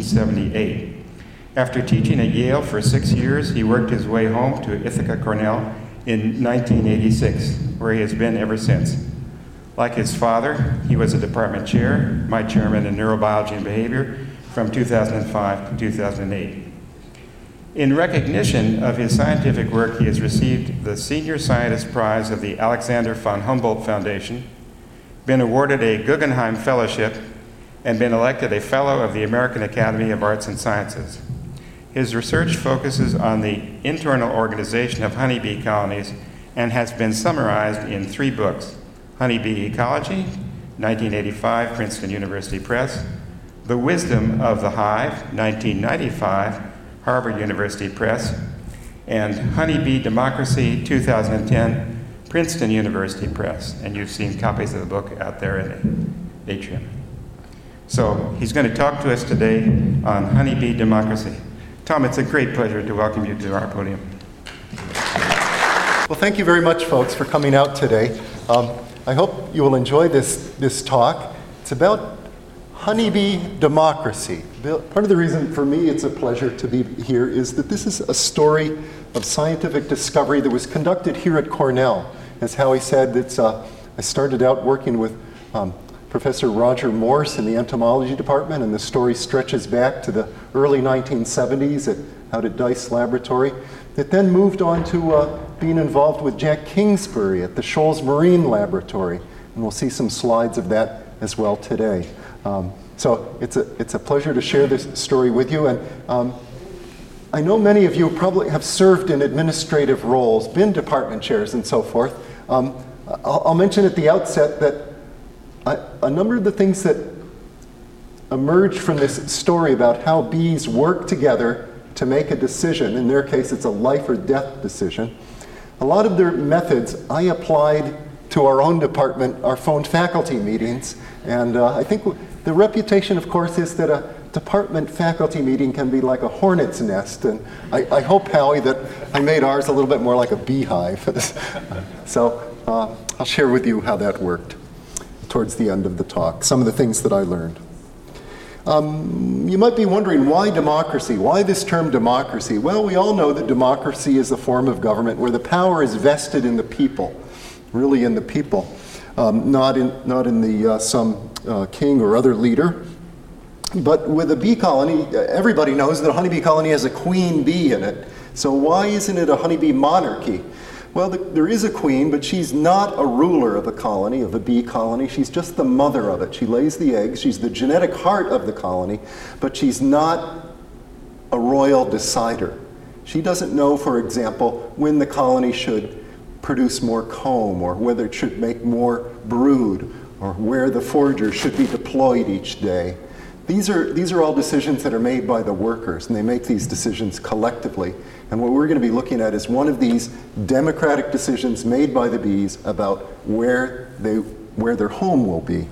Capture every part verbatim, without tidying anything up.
nineteen seventy-eight. After teaching at Yale for six years, he worked his way home to Ithaca Cornell in nineteen eighty-six, where he has been ever since. Like his father, he was a department chair, my chairman in neurobiology and behavior, from two thousand five to two thousand eight. In recognition of his scientific work, he has received the Senior Scientist Prize of the Alexander von Humboldt Foundation, been awarded a Guggenheim Fellowship, and been elected a Fellow of the American Academy of Arts and Sciences. His research focuses on the internal organization of honeybee colonies and has been summarized in three books: Honeybee Ecology, nineteen eighty-five, Princeton University Press; The Wisdom of the Hive, nineteen ninety-five, Harvard University Press; and Honeybee Democracy, two thousand ten, Princeton University Press. And you've seen copies of the book out there in the atrium. So he's going to talk to us today on honeybee democracy. Tom, it's a great pleasure to welcome you to our podium. Well, thank you very much, folks, for coming out today. Um, I hope you will enjoy this, this talk. It's about honeybee democracy. Part of the reason for me it's a pleasure to be here is that this is a story of scientific discovery that was conducted here at Cornell. As Howie said, it's, uh, I started out working with um, Professor Roger Morse in the entomology department, and the story stretches back to the early nineteen seventies at, out at Dice Laboratory. It then moved on to uh, being involved with Jack Kingsbury at the Shoals Marine Laboratory, and we'll see some slides of that as well today. Um, so it's a, it's a pleasure to share this story with you, and um, I know many of you probably have served in administrative roles, been department chairs and so forth. Um, I'll, I'll mention at the outset that I, a number of the things that emerge from this story about how bees work together to make a decision, in their case it's a life or death decision, a lot of their methods I applied to our own department, our phone faculty meetings, and uh, I think the reputation, of course, is that a department faculty meeting can be like a hornet's nest, and I, I hope, Howie, that I made ours a little bit more like a beehive. So uh, I'll share with you how that worked towards the end of the talk, some of the things that I learned. Um, you might be wondering, why democracy? Why this term democracy? Well, we all know that democracy is a form of government where the power is vested in the people, really in the people, um, not in, not in the, uh, some uh, king or other leader. But with a bee colony, everybody knows that a honeybee colony has a queen bee in it. So why isn't it a honeybee monarchy? Well, the, there is a queen, but she's not a ruler of a colony, of a bee colony. She's just the mother of it. She lays the eggs. She's the genetic heart of the colony, but she's not a royal decider. She doesn't know, for example, when the colony should produce more comb, or whether it should make more brood, or where the forager should be deployed each day. These are, these are all decisions that are made by the workers, and they make these decisions collectively. And what we're going to be looking at is one of these democratic decisions made by the bees about where, they, where their home will be.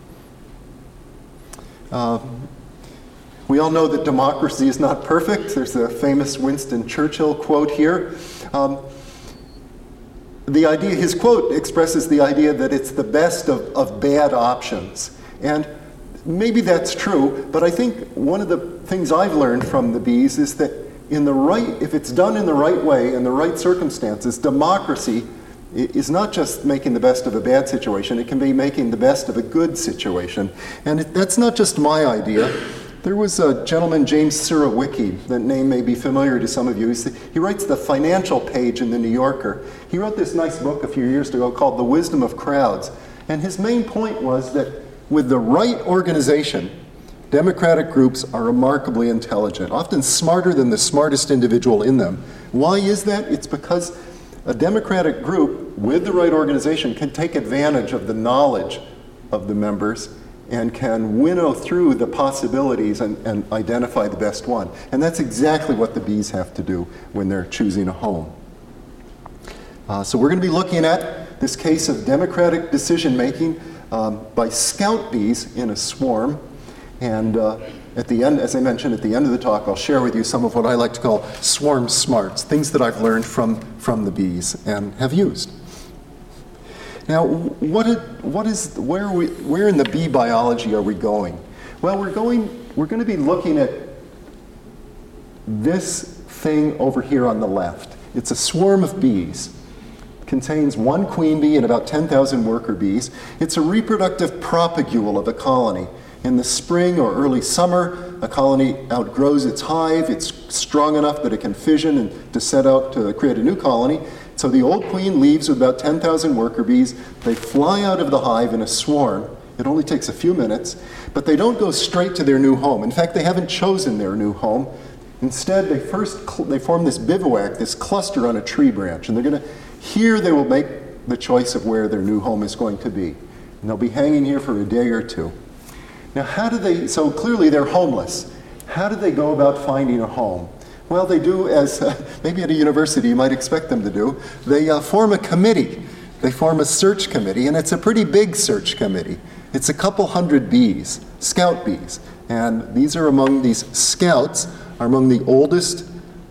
Uh, we all know that democracy is not perfect. There's a famous Winston Churchill quote here. Um, the idea, his quote expresses the idea that it's the best of, of bad options. And maybe that's true, but I think one of the things I've learned from the bees is that in the right, if it's done in the right way, in the right circumstances, democracy is not just making the best of a bad situation, it can be making the best of a good situation. And it, that's not just my idea. There was a gentleman, James Surowiecki, that name may be familiar to some of you. He's, he writes the financial page in the New Yorker. He wrote this nice book a few years ago called The Wisdom of Crowds. And his main point was that with the right organization, democratic groups are remarkably intelligent, often smarter than the smartest individual in them. Why is that? It's because a democratic group with the right organization can take advantage of the knowledge of the members and can winnow through the possibilities and, and identify the best one. And that's exactly what the bees have to do when they're choosing a home. Uh, so we're going to be looking at this case of democratic decision-making um, by scout bees in a swarm. And uh, at the end, as I mentioned at the end of the talk, I'll share with you some of what I like to call swarm smarts, things that I've learned from, from the bees and have used. Now, what, it, what is, where, are we, where in the bee biology are we going? Well, we're going we're going to be looking at this thing over here on the left. It's a swarm of bees. It contains one queen bee and about ten thousand worker bees. It's a reproductive propagule of a colony. In the spring or early summer, a colony outgrows its hive. It's strong enough that it can fission and to set out to create a new colony. So the old queen leaves with about ten thousand worker bees. They fly out of the hive in a swarm. It only takes a few minutes, but they don't go straight to their new home. In fact, they haven't chosen their new home. Instead, they first cl- they form this bivouac, this cluster on a tree branch, and they're going to, here they will make the choice of where their new home is going to be. And they'll be hanging here for a day or two. Now, how do they, so clearly they're homeless. How do they go about finding a home? Well, they do as, uh, maybe at a university you might expect them to do, they uh, form a committee. They form a search committee, and it's a pretty big search committee. It's a couple hundred bees, scout bees. And these are among, these scouts are among the oldest,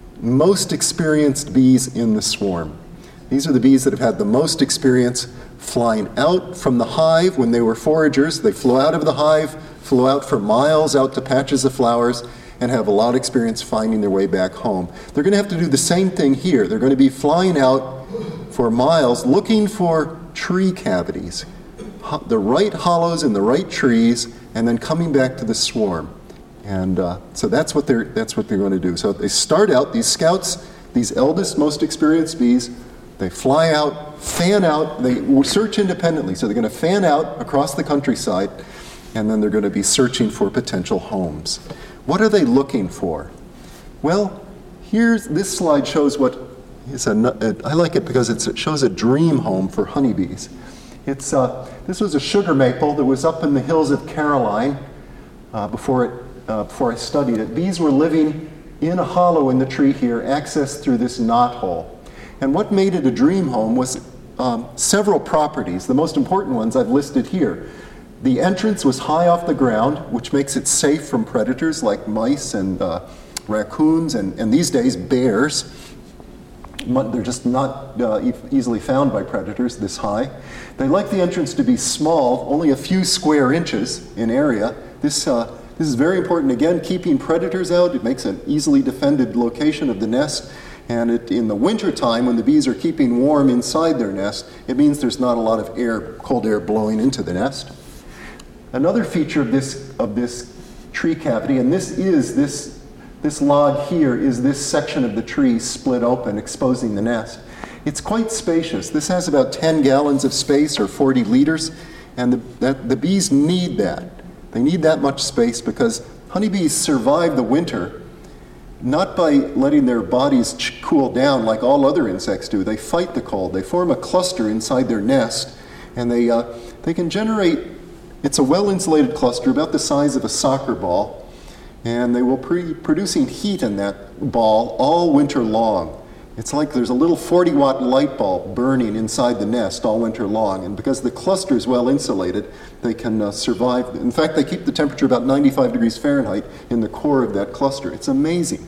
most experienced bees in the swarm. These are the bees that have had the most experience flying out from the hive when they were foragers. They flew out of the hive, flew out for miles out to patches of flowers, and have a lot of experience finding their way back home. They're going to have to do the same thing here. They're going to be flying out for miles looking for tree cavities, the right hollows in the right trees, and then coming back to the swarm. And uh, so that's what they're that's what they're going to do. So they start out, these scouts, these eldest, most experienced bees, they fly out, fan out, they search independently. So they're going to fan out across the countryside, and then they're going to be searching for potential homes. What are they looking for? Well, here's, this slide shows what is a, I like it because it's, it shows a dream home for honeybees. It's, uh, this was a sugar maple that was up in the hills of Caroline uh, before, it, uh, before I studied it. Bees were living in a hollow in the tree here, accessed through this knothole. And what made it a dream home was um, several properties. The most important ones I've listed here. The entrance was high off the ground, which makes it safe from predators like mice and uh, raccoons, and, and these days bears. They're just not uh, e- easily found by predators this high. They like the entrance to be small, only a few square inches in area. This, uh, this is very important, again, keeping predators out. It makes an easily defended location of the nest. And it, in the winter time, when the bees are keeping warm inside their nest, it means there's not a lot of air, cold air blowing into the nest. Another feature of this, of this tree cavity, and this is this, this log here is this section of the tree split open, exposing the nest. It's quite spacious. This has about ten gallons of space, or forty liters, and the, that, the bees need that. They need that much space because honeybees survive the winter not by letting their bodies ch- cool down like all other insects do. They fight the cold. They form a cluster inside their nest, and they, uh, they can generate, it's a well-insulated cluster about the size of a soccer ball, and they will be producing heat in that ball all winter long. It's like there's a little forty watt light bulb burning inside the nest all winter long, and because the cluster is well insulated, they can uh, survive. In fact, they keep the temperature about ninety-five degrees Fahrenheit in the core of that cluster. It's amazing.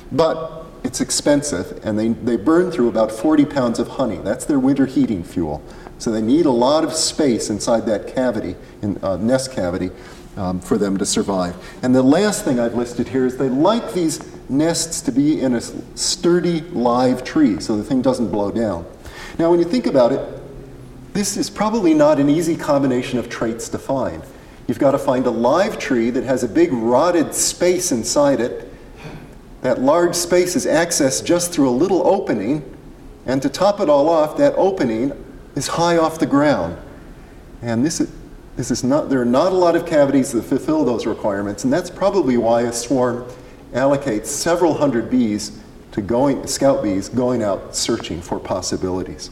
But it's expensive, and they, they burn through about forty pounds of honey. That's their winter heating fuel. So they need a lot of space inside that cavity, in, uh, nest cavity, um, for them to survive. And the last thing I've listed here is they like these nests to be in a sturdy, live tree so the thing doesn't blow down. Now, when you think about it, this is probably not an easy combination of traits to find. You've got to find a live tree that has a big rotted space inside it. That large space is accessed just through a little opening, and to top it all off, that opening is high off the ground. And this is, this is not, there are not a lot of cavities that fulfill those requirements, and that's probably why a swarm allocates several hundred bees to going, scout bees going out searching for possibilities.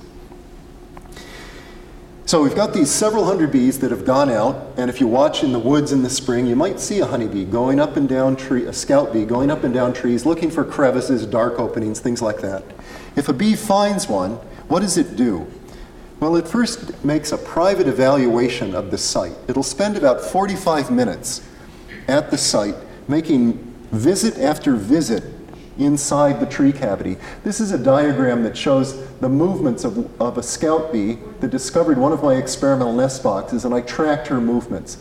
So we've got these several hundred bees that have gone out, and if you watch in the woods in the spring, you might see a honeybee going up and down tree, a scout bee going up and down trees, looking for crevices, dark openings, things like that. If a bee finds one, what does it do? Well, it first makes a private evaluation of the site. It'll spend about forty-five minutes at the site making visit after visit inside the tree cavity. This is a diagram that shows the movements of, of a scout bee that discovered one of my experimental nest boxes, and I tracked her movements.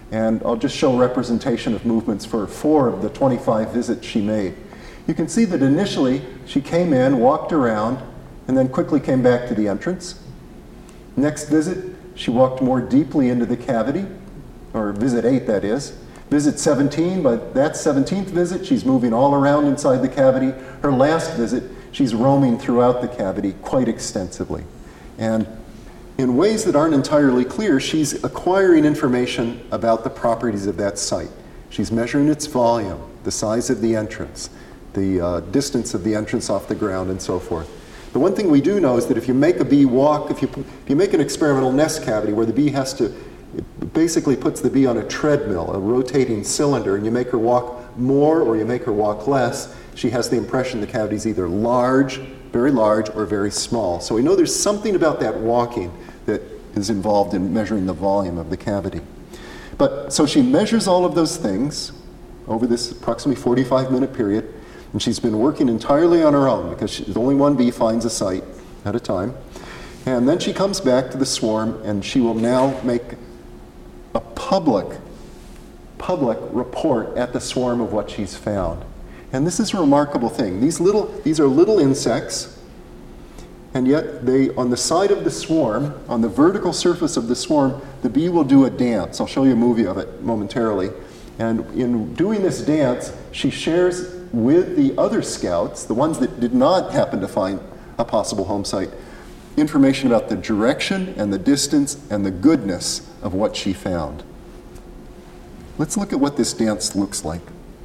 And I'll just show representation of movements for four of the twenty-five visits she made. You can see that initially she came in, walked around, and then quickly came back to the entrance. Next visit, she walked more deeply into the cavity, or visit eight, that is. Visit seventeen, by that seventeenth visit, she's moving all around inside the cavity. Her last visit, she's roaming throughout the cavity quite extensively. And in ways that aren't entirely clear, she's acquiring information about the properties of that site. She's measuring its volume, the size of the entrance, the uh, distance of the entrance off the ground, and so forth. The one thing we do know is that if you make a bee walk, if you, if you make an experimental nest cavity where the bee has to, it basically puts the bee on a treadmill, a rotating cylinder, and you make her walk more or you make her walk less, she has the impression the cavity is either large, very large, or very small. So we know there's something about that walking that is involved in measuring the volume of the cavity. But so she measures all of those things over this approximately forty-five minute period, and she's been working entirely on her own because she, only one bee finds a site at a time. And then she comes back to the swarm, and she will now make a public, public report at the swarm of what she's found. And this is a remarkable thing. These little, these are little insects, and yet they, on the side of the swarm, on the vertical surface of the swarm, the bee will do a dance. I'll show you a movie of it momentarily. And in doing this dance, she shares with the other scouts, the ones that did not happen to find a possible home site, information about the direction and the distance and the goodness of what she found. Let's look at what this dance looks like.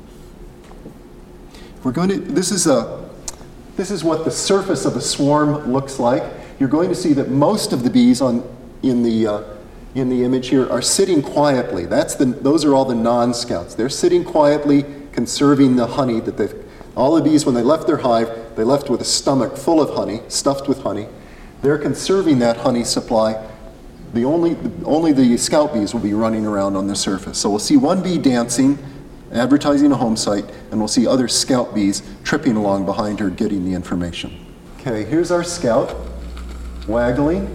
We're going to, this is a, this is what the surface of a swarm looks like. You're going to see that most of the bees on, in the, uh, in the image here are sitting quietly. That's the, those are all the non-scouts. They're sitting quietly, conserving the honey that they've, all the bees, when they left their hive, they left with a stomach full of honey, stuffed with honey. They're conserving that honey supply. The only, only the scout bees will be running around on the surface. So we'll see one bee dancing, advertising a home site, and we'll see other scout bees tripping along behind her getting the information. Okay, here's our scout, waggling,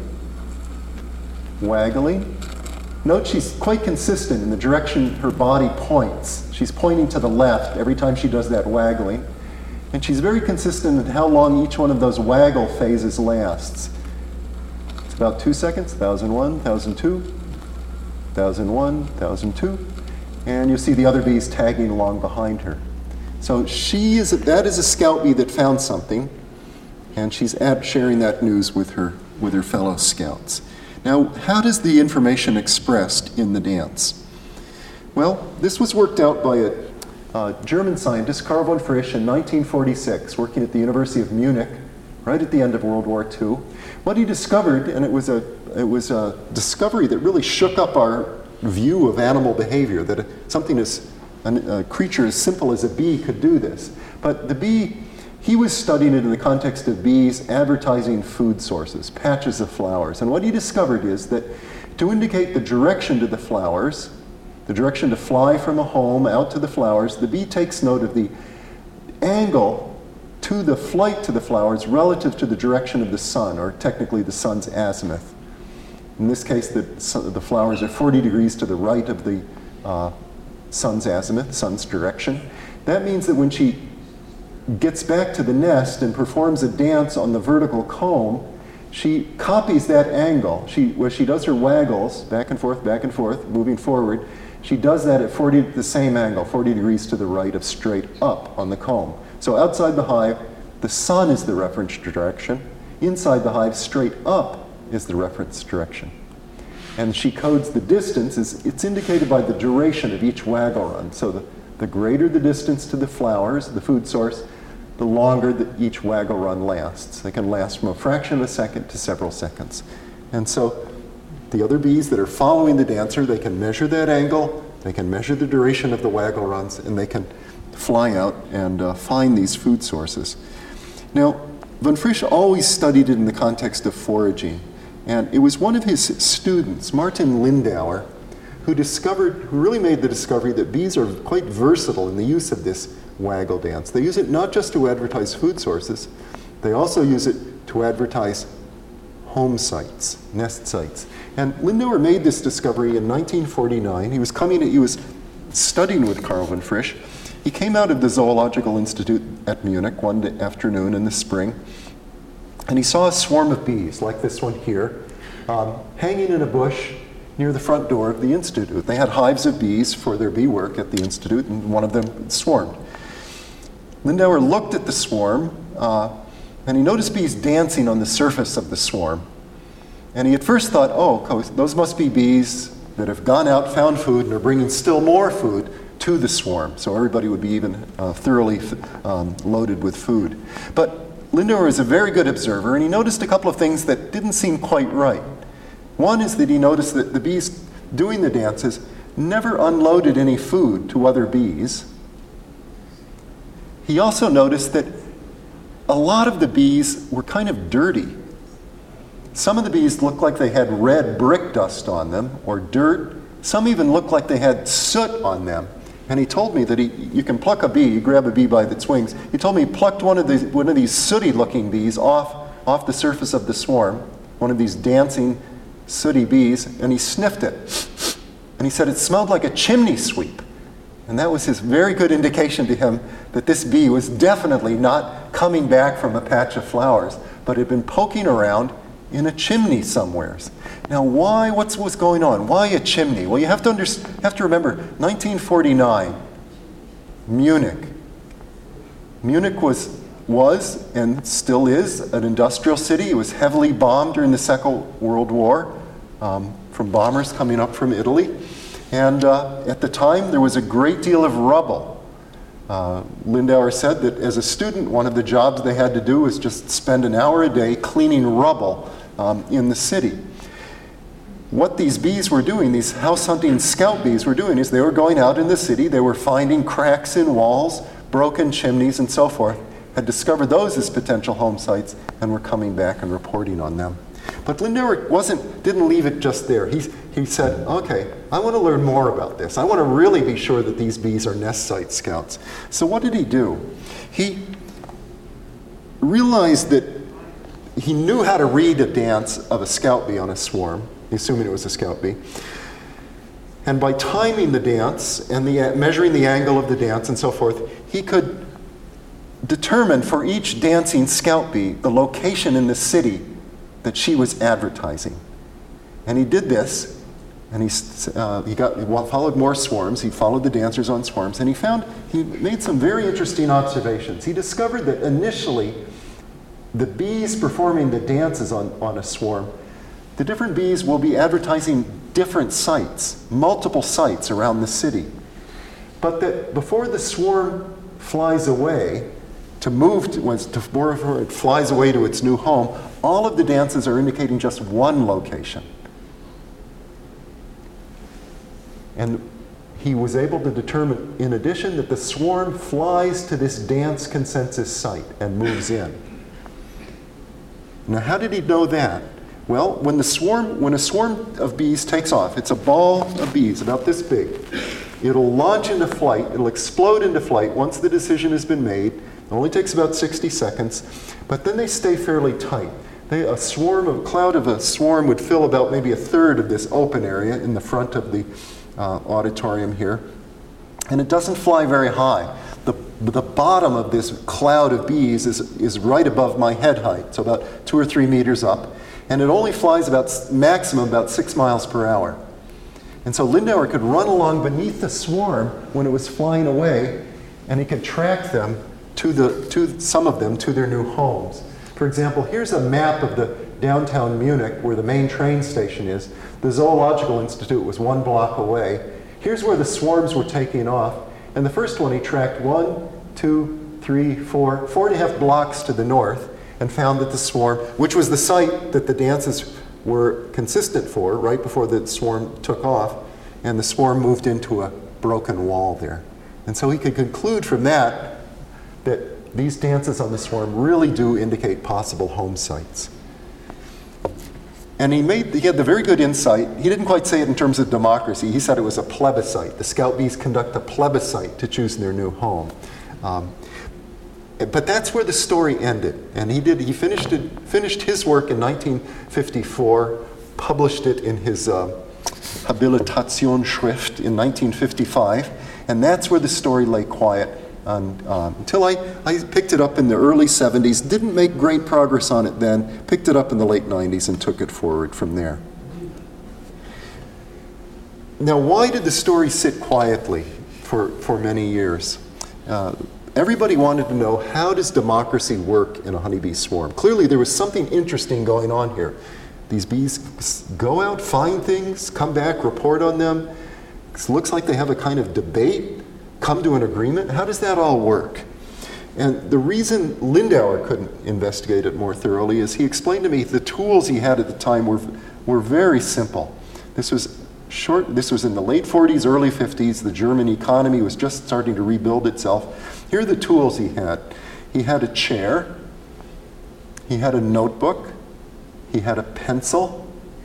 waggling. Note she's quite consistent in the direction her body points. She's pointing to the left every time she does that waggling. And she's very consistent in how long each one of those waggle phases lasts. It's about two seconds, one thousand one, one thousand two, one thousand one, one thousand two. And you see the other bees tagging along behind her. So she is a, that is a scout bee that found something, and she's at sharing that news with her, with her fellow scouts. Now, how does the information expressed in the dance? Well, this was worked out by a uh, German scientist, Karl von Frisch, in nineteen forty-six, working at the University of Munich, right at the end of World War Two. What he discovered, and it was a, it was a discovery that really shook up our view of animal behavior, that something as, a creature as simple as a bee could do this. But the bee, he was studying it in the context of bees advertising food sources, patches of flowers. And what he discovered is that to indicate the direction to the flowers, the direction to fly from a home out to the flowers, the bee takes note of the angle to the flight to the flowers relative to the direction of the sun, or technically the sun's azimuth. In this case, the, the flowers are forty degrees to the right of the uh, sun's azimuth, sun's direction. That means that when she gets back to the nest and performs a dance on the vertical comb, she copies that angle. She, where she does her waggles, back and forth, back and forth, moving forward, she does that at forty, the same angle, forty degrees to the right of straight up on the comb. So outside the hive, the sun is the reference direction. Inside the hive, straight up is the reference direction. And she codes the distance, is, it's indicated by the duration of each waggle run. So the, the greater the distance to the flowers, the food source, the longer that each waggle run lasts. They can last from a fraction of a second to several seconds. And so the other bees that are following the dancer, they can measure that angle, they can measure the duration of the waggle runs, and they can fly out and uh, find these food sources. Now, von Frisch always studied it in the context of foraging. And it was one of his students, Martin Lindauer, who discovered, who really made the discovery that bees are quite versatile in the use of this waggle dance. They use it not just to advertise food sources, they also use it to advertise home sites, nest sites. And Lindauer made this discovery in nineteen forty-nine. He was coming, he was studying with Carl von Frisch. He came out of the Zoological Institute at Munich one day, afternoon in the spring, and he saw a swarm of bees, like this one here, um, hanging in a bush near the front door of the Institute. They had hives of bees for their bee work at the Institute, and one of them swarmed. Lindauer looked at the swarm, uh, and he noticed bees dancing on the surface of the swarm. And he at first thought, oh, those must be bees that have gone out, found food, and are bringing still more food to the swarm, so everybody would be even uh, thoroughly um, loaded with food. But Lindauer is a very good observer, and he noticed a couple of things that didn't seem quite right. One is that he noticed that the bees doing the dances never unloaded any food to other bees. He also noticed that a lot of the bees were kind of dirty. Some of the bees looked like they had red brick dust on them, or dirt. Some even looked like they had soot on them. And he told me that he, you can pluck a bee, you grab a bee by its wings. He told me he plucked one of these, one of these sooty-looking bees off, off the surface of the swarm, one of these dancing, sooty bees, and he sniffed it. And he said it smelled like a chimney sweep. And that was his very good indication to him that this bee was definitely not coming back from a patch of flowers, but had been poking around in a chimney somewheres. Now, why? What's what's going on? Why a chimney? Well, you have to under, have to remember, nineteen forty-nine, Munich. Munich was was and still is an industrial city. It was heavily bombed during the Second World War um, from bombers coming up from Italy, and uh, at the time there was a great deal of rubble. Uh, Lindauer said that as a student, one of the jobs they had to do was just spend an hour a day cleaning rubble um, in the city. What these bees were doing, these house hunting scout bees were doing, is they were going out in the city, they were finding cracks in walls, broken chimneys, and so forth, had discovered those as potential home sites, and were coming back and reporting on them. But Lindauer wasn't, didn't leave it just there. He, he said, okay, I want to learn more about this. I want to really be sure that these bees are nest site scouts. So what did he do? He realized that he knew how to read a dance of a scout bee on a swarm, assuming it was a scout bee. And by timing the dance and the, measuring the angle of the dance and so forth, he could determine for each dancing scout bee the location in the city that she was advertising. And he did this, and he, uh, he, got, he followed more swarms, he followed the dancers on swarms, and he found, he made some very interesting observations. He discovered that initially, the bees performing the dances on, on a swarm, the different bees will be advertising different sites, multiple sites around the city. But that before the swarm flies away, to move to, once to, before it flies away to its new home, all of the dances are indicating just one location. And he was able to determine, in addition, that the swarm flies to this dance consensus site and moves in. Now, how did he know that? Well, when the swarm, when a swarm of bees takes off, it's a ball of bees about this big. It'll launch into flight, it'll explode into flight once the decision has been made. It only takes about sixty seconds, but then they stay fairly tight. They, a swarm, a cloud of a swarm would fill about maybe a third of this open area in the front of the uh, auditorium here. And it doesn't fly very high. The, the bottom of this cloud of bees is, is right above my head height, so about two or three meters up. And it only flies about maximum about six miles per hour. And so Lindauer could run along beneath the swarm when it was flying away, and he could track them to the to some of them to their new homes. For example, here's a map of the downtown Munich where the main train station is. The Zoological Institute was one block away. Here's where the swarms were taking off. And the first one he tracked one, two, three, four, four and a half blocks to the north, and found that the swarm, which was the site that the dances were consistent for, right before the swarm took off, and the swarm moved into a broken wall there. And so he could conclude from that that these dances on the swarm really do indicate possible home sites. And he made, he had the very good insight. He didn't quite say it in terms of democracy. He said it was a plebiscite. The scout bees conduct a plebiscite to choose their new home. Um, but that's where the story ended. And he did. He finished it. Finished his work in nineteen fifty-four. Published it in his uh, Habilitationsschrift in nineteen fifty-five. And that's where the story lay quiet on, um, until I, I picked it up in the early seventies. Didn't make great progress on it then. Picked it up in the late nineties and took it forward from there. Now, why did the story sit quietly for, for many years? Uh, everybody wanted to know, how does democracy work in a honeybee swarm? Clearly, there was something interesting going on here. These bees go out, find things, come back, report on them. It looks like they have a kind of debate, come to an agreement. How does that all work? And the reason Lindauer couldn't investigate it more thoroughly is he explained to me the tools he had at the time were, were very simple. This was short, this was in the late forties, early fifties. The German economy was just starting to rebuild itself. Here are the tools he had. He had a chair, he had a notebook, he had a pencil,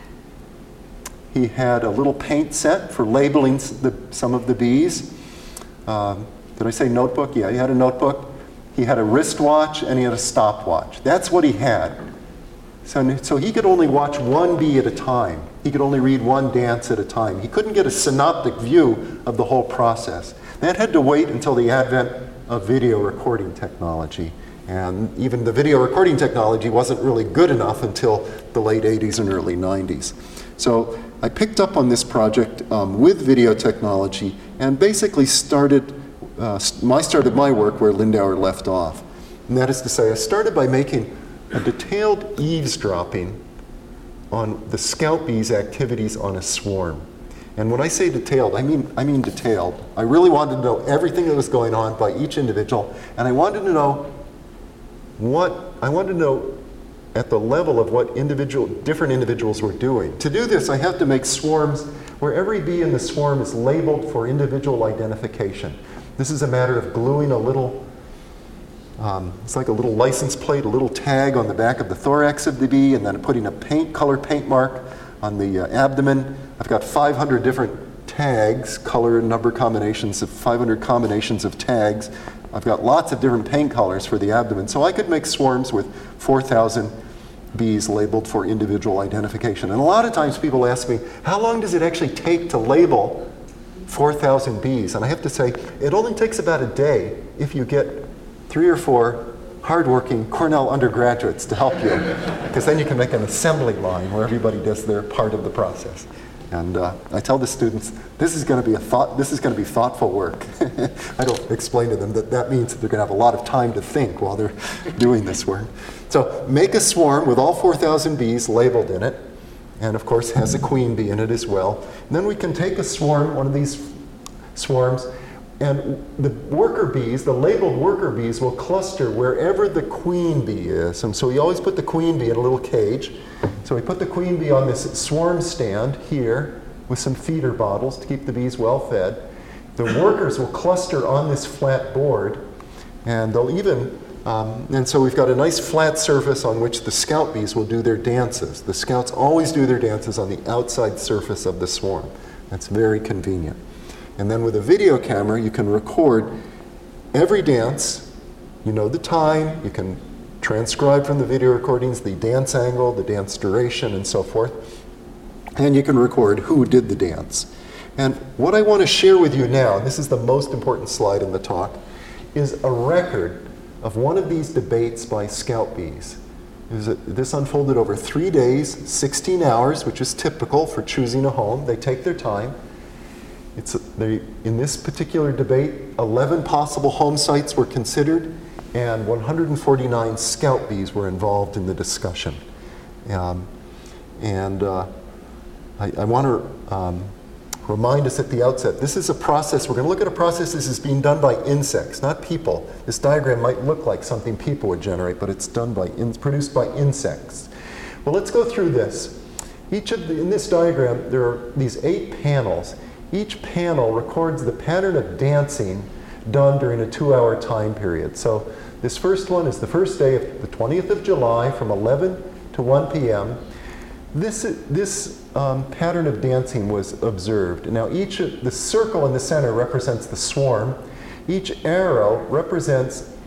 he had a little paint set for labeling the, some of the bees. Um, did I say notebook? Yeah, he had a notebook. He had a wristwatch and he had a stopwatch. That's what he had. So, so he could only watch one bee at a time. He could only read one dance at a time. He couldn't get a synoptic view of the whole process. That had to wait until the advent of video recording technology. And even the video recording technology wasn't really good enough until the late eighties and early nineties. So I picked up on this project um, with video technology and basically started, uh, I started my work where Lindauer left off. And that is to say, I started by making a detailed eavesdropping on the scout bees' activities on a swarm. And when I say detailed, I mean, I mean detailed. I really wanted to know everything that was going on by each individual, and I wanted to know what, I wanted to know at the level of what individual, different individuals were doing. To do this, I have to make swarms where every bee in the swarm is labeled for individual identification. This is a matter of gluing a little, um, it's like a little license plate, a little tag on the back of the thorax of the bee, and then putting a paint, color paint mark on the uh, abdomen. I've got five hundred different tags, color and number combinations of five hundred combinations of tags. I've got lots of different paint colors for the abdomen. So I could make swarms with four thousand bees labeled for individual identification. And a lot of times people ask me, how long does it actually take to label four thousand bees? And I have to say, it only takes about a day if you get three or four hardworking Cornell undergraduates to help you, because then you can make an assembly line where everybody does their part of the process. And uh, I tell the students, this is going to be a thought. This is going to be thoughtful work. I don't explain to them that that means that they're going to have a lot of time to think while they're doing this work. So make a swarm with all four thousand bees labeled in it, and of course has a queen bee in it as well. And then we can take a swarm, one of these swarms, and the worker bees, the labeled worker bees, will cluster wherever the queen bee is. And so we always put the queen bee in a little cage. So we put the queen bee on this swarm stand here with some feeder bottles to keep the bees well fed. The workers will cluster on this flat board, and they'll even, um, and so we've got a nice flat surface on which the scout bees will do their dances. The scouts always do their dances on the outside surface of the swarm. That's very convenient. And then with a video camera, you can record every dance. You know the time, you can transcribe from the video recordings the dance angle, the dance duration, and so forth. And you can record who did the dance. And what I want to share with you now, and this is the most important slide in the talk, is a record of one of these debates by scout bees. This unfolded over three days, sixteen hours, which is typical for choosing a home. They take their time. It's, they, in this particular debate, eleven possible home sites were considered, and one hundred forty-nine scout bees were involved in the discussion. Um, and uh, I, I want to um, remind us at the outset, this is a process, we're going to look at a process this is being done by insects, not people. This diagram might look like something people would generate, but it's done by, in, produced by insects. Well, let's go through this. Each of the, in this diagram, there are these eight panels. Each panel records the pattern of dancing done during a two-hour time period. So this first one is the first day of the twentieth of July from eleven to one p m This, this um, pattern of dancing was observed. Now each, the circle in the center represents the swarm. Each arrow represents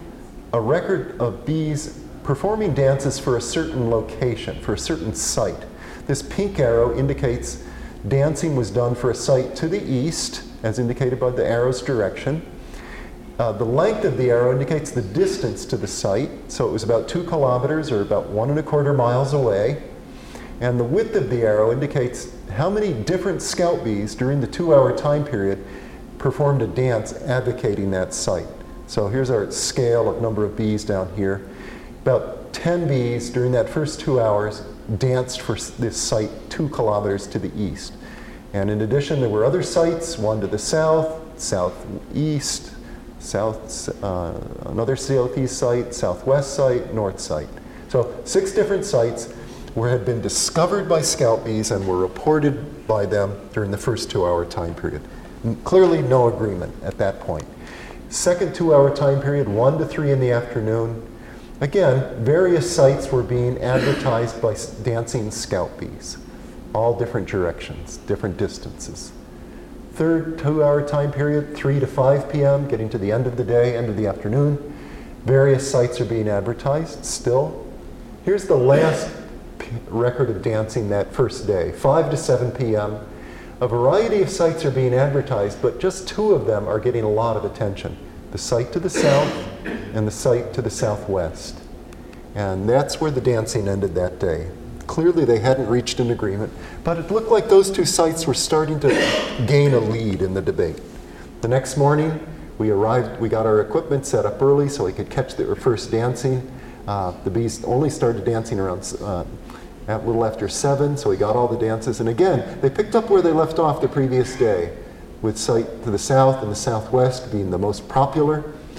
a record of bees performing dances for a certain location, for a certain site. This pink arrow indicates dancing was done for a site to the east, as indicated by the arrow's direction. Uh, the length of the arrow indicates the distance to the site, so it was about two kilometers or about one and a quarter miles away. And the width of the arrow indicates how many different scout bees during the two-hour time period performed a dance advocating that site. So here's our scale of number of bees down here. About ten bees during that first two hours danced for this site two kilometers to the east. And in addition, there were other sites, one to the south, southeast, south, uh, another southeast site, southwest site, north site. So six different sites where had been discovered by scout bees and were reported by them during the first two-hour time period. And clearly no agreement at that point. Second two-hour time period, one to three in the afternoon. Again, various sites were being advertised by dancing scout bees, all different directions, different distances. Third two-hour time period, three to five p m, getting to the end of the day, end of the afternoon. Various sites are being advertised still. Here's the last record of dancing that first day, five to seven p m A variety of sites are being advertised, but just two of them are getting a lot of attention. The site to the south and the site to the southwest. And that's where the dancing ended that day. Clearly they hadn't reached an agreement, but it looked like those two sites were starting to gain a lead in the debate. The next morning, we arrived, we got our equipment set up early so we could catch the first dancing. Uh, the bees only started dancing around uh, at a little after seven, so we got all the dances. And again, they picked up where they left off the previous day, with site to the south and the southwest being the most popular.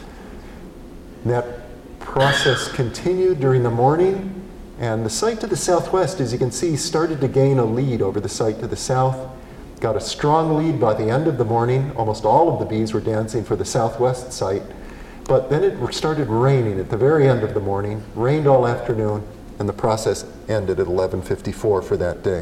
And that process continued during the morning, and the site to the southwest, as you can see, started to gain a lead over the site to the south. Got a strong lead by the end of the morning. Almost all of the bees were dancing for the southwest site. But then it started raining at the very end of the morning, rained all afternoon, and the process ended at eleven fifty-four for that day.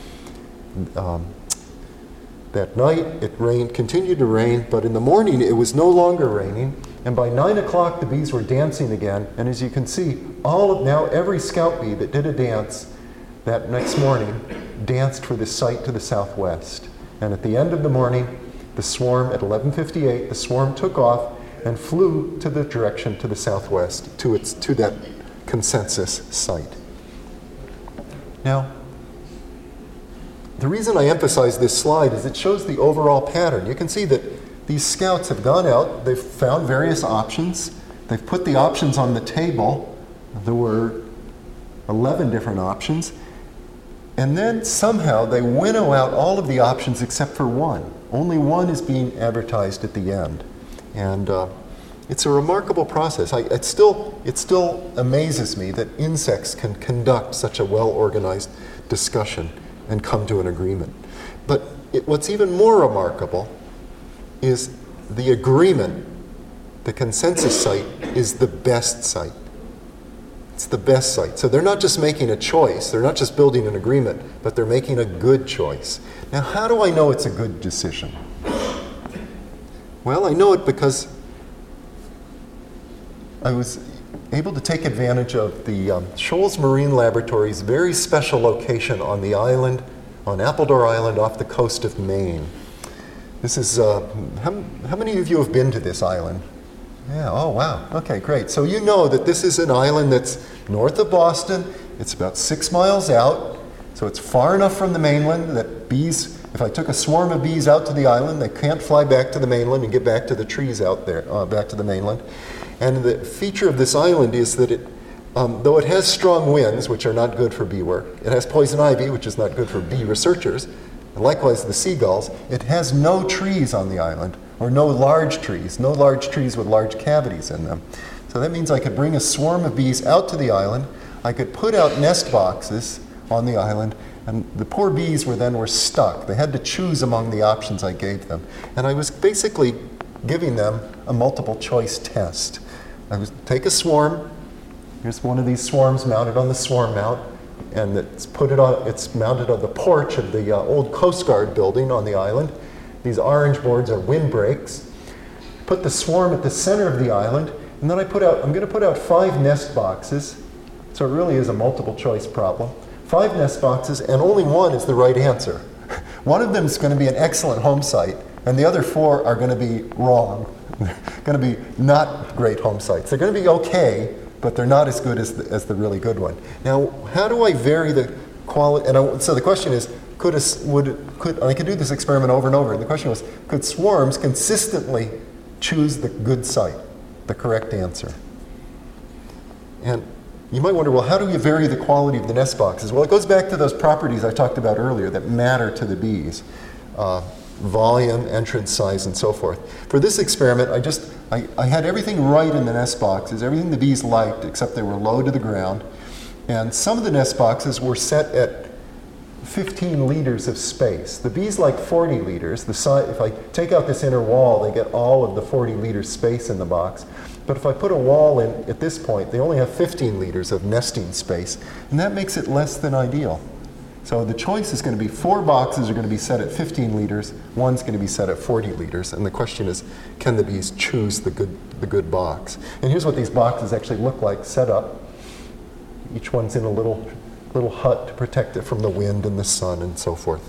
Um, that night, it rained, continued to rain, but in the morning it was no longer raining, and by nine o'clock the bees were dancing again, and as you can see, all of now every scout bee that did a dance that next morning danced for the site to the southwest. And at the end of the morning, the swarm at eleven fifty-eight, the swarm took off and flew to the direction to the southwest, to its to that consensus site. Now, the reason I emphasize this slide is it shows the overall pattern. You can see that these scouts have gone out, they've found various options, they've put the options on the table. There were eleven different options, and then somehow they winnow out all of the options except for one. Only one is being advertised at the end. And uh, it's a remarkable process. I, it, still, it still amazes me that insects can conduct such a well-organized discussion and come to an agreement. But it, what's even more remarkable is the agreement, the consensus site, is the best site. It's the best site. So they're not just making a choice, they're not just building an agreement, but they're making a good choice. Now, how do I know it's a good decision? Well, I know it because I was able to take advantage of the um, Shoals Marine Laboratory's very special location on the island, on Appledore Island off the coast of Maine. This is, uh, how, how many of you have been to this island? Yeah, oh wow, okay, great. So you know that this is an island that's north of Boston. It's about six miles out, so it's far enough from the mainland that bees, if I took a swarm of bees out to the island, they can't fly back to the mainland and get back to the trees out there, uh, back to the mainland. And the feature of this island is that it, um, though it has strong winds, which are not good for bee work, it has poison ivy, which is not good for bee researchers, and likewise the seagulls, it has no trees on the island, or no large trees, no large trees with large cavities in them. So that means I could bring a swarm of bees out to the island, I could put out nest boxes on the island, and the poor bees were then were stuck. They had to choose among the options I gave them. And I was basically giving them a multiple choice test. I would take a swarm, here's one of these swarms mounted on the swarm mount, and it's put it on, it's mounted on the porch of the uh, old Coast Guard building on the island. These orange boards are windbreaks. Put the swarm at the center of the island, And then I put out, I'm going to put out five nest boxes. So it really is a multiple choice problem. Five nest boxes, and only one is the right answer. One of them is going to be an excellent home site, and the other four are going to be wrong. They're going to be not great home sites. They're going to be okay, but they're not as good as the, as the really good one. Now, how do I vary the quality? And I, so the question is, could a, would could I could do this experiment over and over? And the question was, could swarms consistently choose the good site, the correct answer? And you might wonder, well, how do you vary the quality of the nest boxes? Well, it goes back to those properties I talked about earlier that matter to the bees. Uh, volume, entrance size, and so forth. For this experiment, I just, I, I had everything right in the nest boxes, everything the bees liked, except they were low to the ground. And some of the nest boxes were set at fifteen liters of space. The bees like forty liters. The si- if I take out this inner wall, they get all of the forty liters space in the box. But if I put a wall in at this point, they only have fifteen liters of nesting space, and that makes it less than ideal. So the choice is going to be four boxes are going to be set at fifteen liters, one's going to be set at forty liters, and the question is, can the bees choose the good, the good box? And here's what these boxes actually look like set up. Each one's in a little, little hut to protect it from the wind and the sun and so forth.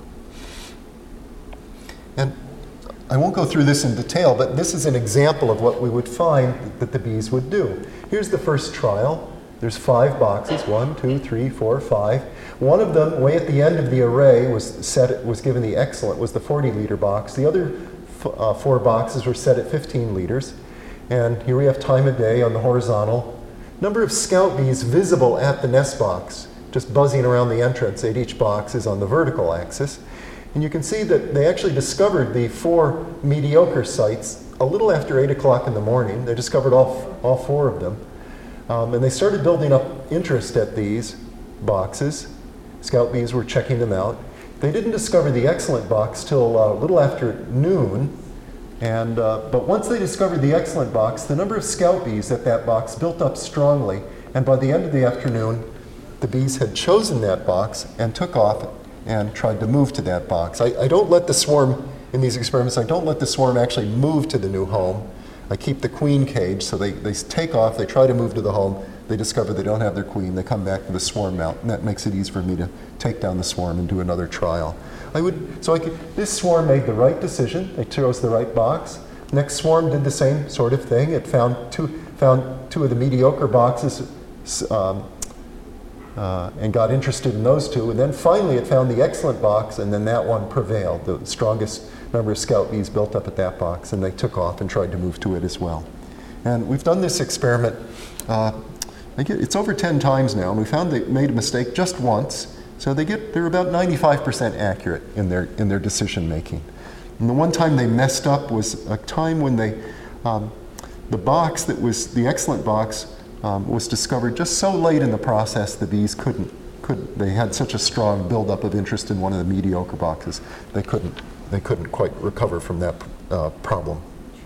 And I won't go through this in detail, but this is an example of what we would find that the bees would do. Here's the first trial. There's five boxes, one, two, three, four, five. One of them, way at the end of the array, was set, was given the excellent, was the forty liter box. The other f- uh, four boxes were set at fifteen liters. And here we have time of day on the horizontal. Number of scout bees visible at the nest box, just buzzing around the entrance at each box, is on the vertical axis. And you can see that they actually discovered the four mediocre sites a little after eight o'clock in the morning. They discovered all, all four of them. Um, and they started building up interest at these boxes. Scout bees were checking them out. They didn't discover the excellent box till uh, a little after noon. And, uh, but once they discovered the excellent box, the number of scout bees at that box built up strongly. And by the end of the afternoon, the bees had chosen that box and took off and tried to move to that box. I, I don't let the swarm, in these experiments, I don't let the swarm actually move to the new home. I keep the queen cage, so they, they take off, they try to move to the home, they discover they don't have their queen, they come back to the swarm mount, and that makes it easy for me to take down the swarm and do another trial. I would, so I could, this swarm made the right decision, they chose the right box. Next swarm did the same sort of thing. It found two, found two of the mediocre boxes um, Uh, and got interested in those two. And then finally it found the excellent box, and then that one prevailed. The strongest number of scout bees built up at that box, and they took off and tried to move to it as well. And we've done this experiment, uh, I get, it's over ten times now, and we found they made a mistake just once. So they get, they're about ninety-five percent accurate in their, in their decision making. And the one time they messed up was a time when they, um, the box that was the excellent box Um, was discovered just so late in the process the bees couldn't, couldn't, they had such a strong buildup of interest in one of the mediocre boxes, they couldn't, they couldn't quite recover from that uh, problem.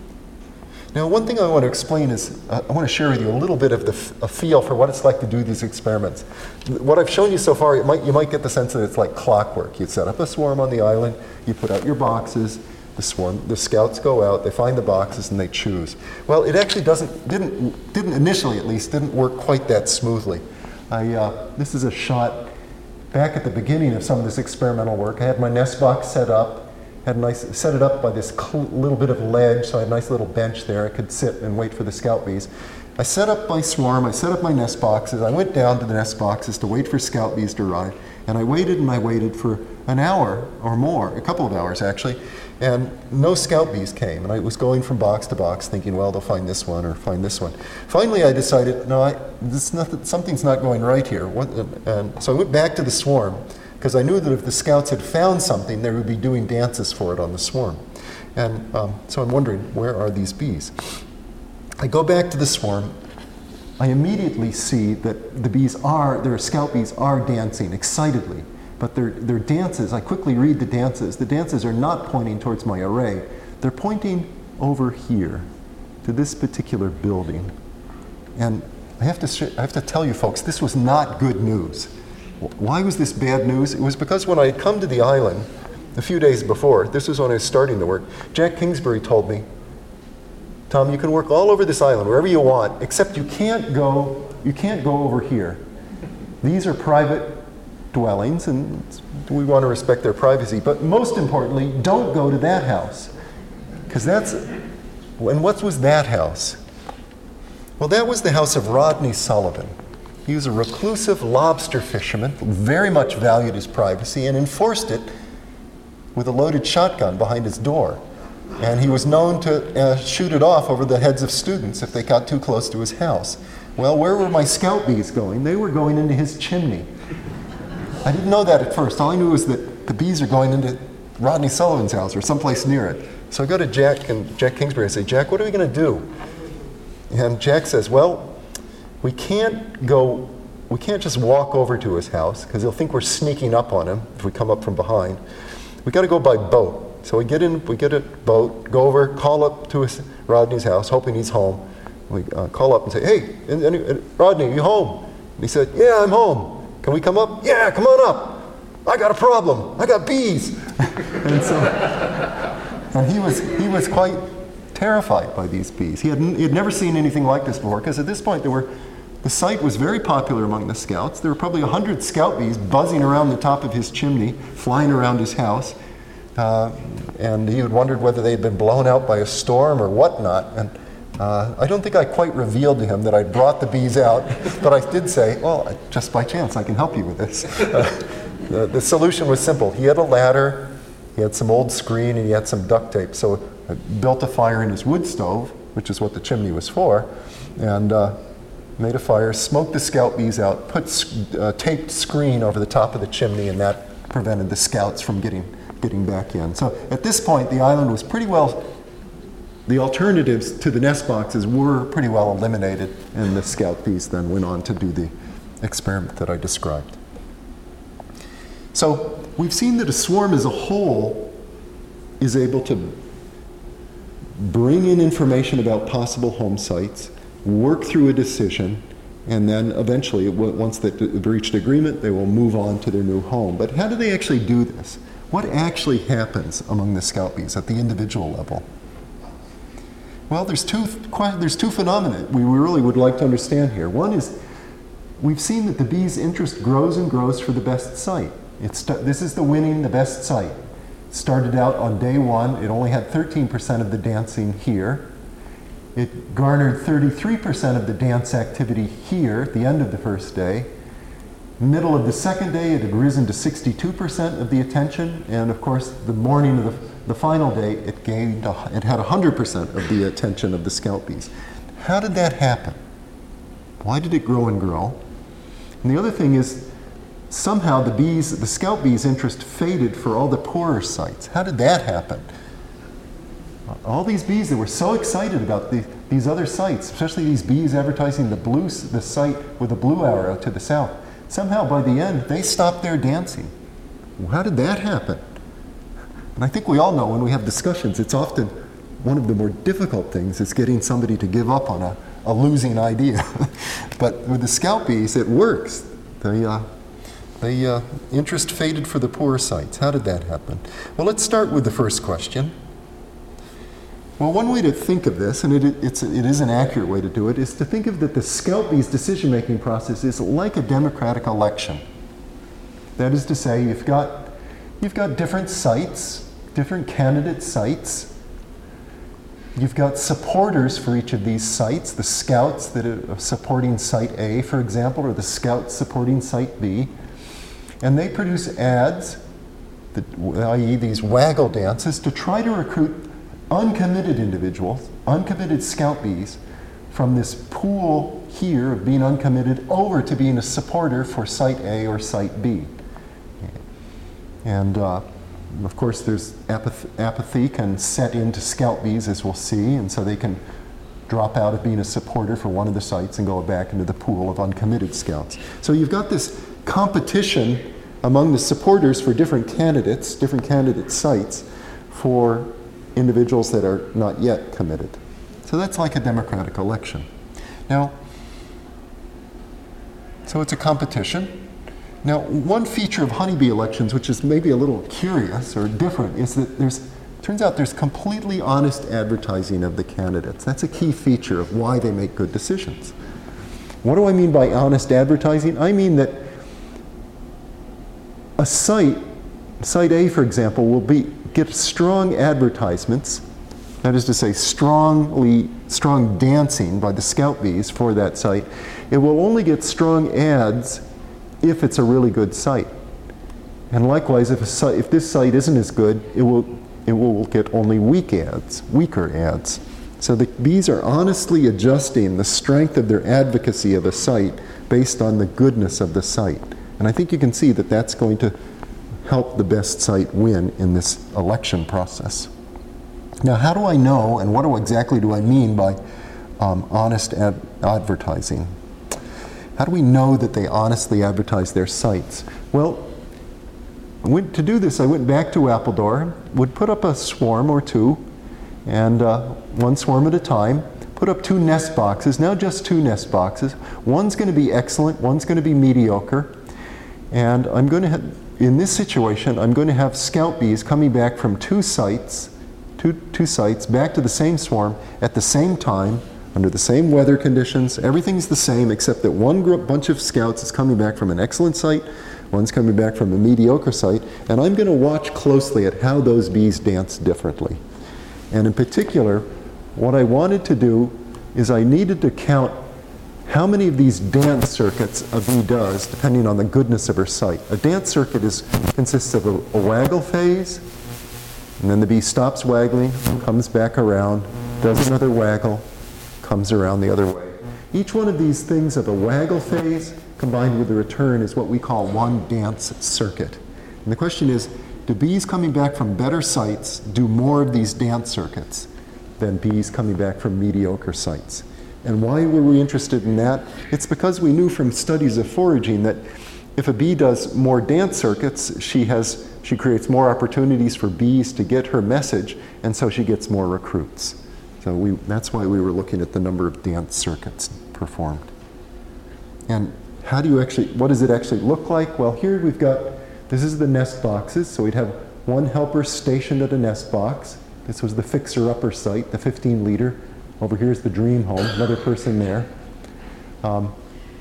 Now, one thing I want to explain is, uh, I want to share with you a little bit of the f- a feel for what it's like to do these experiments. What I've shown you so far, it might, you might get the sense that it's like clockwork. You set up a swarm on the island, you put out your boxes, the swarm, the scouts go out, they find the boxes, and they choose. Well, it actually doesn't, didn't, didn't initially at least, didn't work quite that smoothly. I, uh, this is a shot back at the beginning of some of this experimental work. I had my nest box set up, had a nice, set it up by this cl- little bit of ledge, so I had a nice little bench there. I could sit and wait for the scout bees. I set up my swarm, I set up my nest boxes, I went down to the nest boxes to wait for scout bees to arrive, and I waited and I waited for an hour or more, a couple of hours actually, and no scout bees came. And I was going from box to box thinking, well, they'll find this one or find this one. Finally, I decided, no, I, this not, something's not going right here. What, and so I went back to the swarm, because I knew that if the scouts had found something, they would be doing dances for it on the swarm. And um, so I'm wondering, where are these bees? I go back to the swarm. I immediately see that the bees are, their scout bees are dancing excitedly. But their, their dances, I quickly read the dances. The dances are not pointing towards my array. They're pointing over here to this particular building. And I have to, sh- I have to tell you folks, this was not good news. Why was this bad news? It was because when I had come to the island a few days before, this was when I was starting the work, Jack Kingsbury told me, Tom, you can work all over this island, wherever you want, except you can't go, you can't go over here. These are private dwellings, and we want to respect their privacy. But most importantly, don't go to that house. Because that's, and what was that house? Well, that was the house of Rodney Sullivan. He was a reclusive lobster fisherman, very much valued his privacy, and enforced it with a loaded shotgun behind his door. And he was known to uh, shoot it off over the heads of students if they got too close to his house. Well, where were my scout bees going? They were going into his chimney. I didn't know that at first. All I knew was that the bees are going into Rodney Sullivan's house or someplace near it. So I go to Jack and Jack Kingsbury and say, Jack, what are we going to do? And Jack says, well, we can't go, we can't just walk over to his house because he'll think we're sneaking up on him if we come up from behind. We got to go by boat. So we get in, we get a boat, go over, call up to his, Rodney's house, hoping he's home. We uh, call up and say, hey, any, any, Rodney, are you home? And he said, yeah, I'm home. Can we come up? Yeah, come on up. I got a problem. I got bees. and so, and he was, he was quite terrified by these bees. He had, he had never seen anything like this before, because at this point there were, the site was very popular among the scouts. There were probably a hundred scout bees buzzing around the top of his chimney, flying around his house. Uh, and he had wondered whether they had been blown out by a storm or whatnot. And uh, I don't think I quite revealed to him that I'd brought the bees out, but I did say, well, just by chance, I can help you with this. Uh, the, the solution was simple. He had a ladder, he had some old screen, and he had some duct tape. So I built a fire in his wood stove, which is what the chimney was for, and uh, made a fire, smoked the scout bees out, put uh, taped screen over the top of the chimney, and that prevented the scouts from getting getting back in. So at this point, the island was pretty well, the alternatives to the nest boxes were pretty well eliminated, and the scout bees then went on to do the experiment that I described. So we've seen that a swarm as a whole is able to bring in information about possible home sites, work through a decision, and then eventually, once they've reached agreement, they will move on to their new home. But how do they actually do this? What actually happens among the scout bees at the individual level? Well, there's two, there's two phenomena we really would like to understand here. One is, we've seen that the bee's interest grows and grows for the best site. It's, this is the winning, the best site. It started out on day one, it only had thirteen percent of the dancing here. It garnered thirty-three percent of the dance activity here at the end of the first day. Middle of the second day, it had risen to sixty-two percent of the attention, and of course, the morning of the, the final day, it gained, a, it had one hundred percent of the attention of the scout bees. How did that happen? Why did it grow and grow? And the other thing is, somehow the bees, the scout bees' interest faded for all the poorer sites. How did that happen? All these bees that were so excited about the, these other sites, especially these bees advertising the blue, the site with the blue arrow to the south, somehow by the end, they stopped their dancing. How did that happen? And I think we all know when we have discussions, it's often one of the more difficult things is getting somebody to give up on a, a losing idea. But with the scout bees, it works. The uh, the uh, interest faded for the poorer sites. How did that happen? Well, let's start with the first question. Well, one way to think of this, and it, it's, it is an accurate way to do it, is to think of that the scout bees' decision-making process is like a democratic election. That is to say, you've got, you've got different sites, different candidate sites. You've got supporters for each of these sites, the scouts that are supporting site A, for example, or the scouts supporting site B. And they produce ads, that is these waggle dances, to try to recruit uncommitted individuals, uncommitted scout bees, from this pool here of being uncommitted over to being a supporter for site A or site B. And uh, of course there's apath apathy can set into scout bees, as we'll see, and so they can drop out of being a supporter for one of the sites and go back into the pool of uncommitted scouts. So you've got this competition among the supporters for different candidates, different candidate sites, for individuals that are not yet committed. So that's like a democratic election. Now, so it's a competition. Now, one feature of honeybee elections, which is maybe a little curious or different, is that there's Turns out there's completely honest advertising of the candidates. That's a key feature of why they make good decisions. What do I mean by honest advertising? I mean that a site, Site A, for example, will be, get strong advertisements, that is to say, strongly, strong dancing by the scout bees for that site. It will only get strong ads if it's a really good site. And likewise, if, a site, if this site isn't as good, it will, it will get only weak ads, weaker ads. So the bees are honestly adjusting the strength of their advocacy of a site based on the goodness of the site. And I think you can see that that's going to help the best site win in this election process. Now, how do I know, and what do, exactly do I mean by um, honest ad advertising? How do we know that they honestly advertise their sites? Well, went, to do this, I went back to Appledore, would put up a swarm or two, and uh, one swarm at a time, put up two nest boxes, now just two nest boxes. One's going to be excellent, one's going to be mediocre, and I'm going to have, in this situation, I'm going to have scout bees coming back from two sites, two, two sites, back to the same swarm at the same time, under the same weather conditions. Everything's the same except that one group, bunch of scouts is coming back from an excellent site, one's coming back from a mediocre site, and I'm going to watch closely at how those bees dance differently. And in particular, what I wanted to do is I needed to count how many of these dance circuits a bee does, depending on the goodness of her site. A dance circuit is, consists of a, a waggle phase, and then the bee stops waggling, comes back around, does another waggle, comes around the other way. Each one of these things of a waggle phase combined with a return is what we call one dance circuit. And the question is, do bees coming back from better sites do more of these dance circuits than bees coming back from mediocre sites? And why were we interested in that? It's because we knew from studies of foraging that if a bee does more dance circuits, she has she creates more opportunities for bees to get her message, and so she gets more recruits. So we, that's why we were looking at the number of dance circuits performed. And how do you actually, what does it actually look like? Well, here we've got, this is the nest boxes, so we'd have one helper stationed at a nest box. This was the fixer-upper site, the fifteen liter. Over here's the dream home, another person there. Um,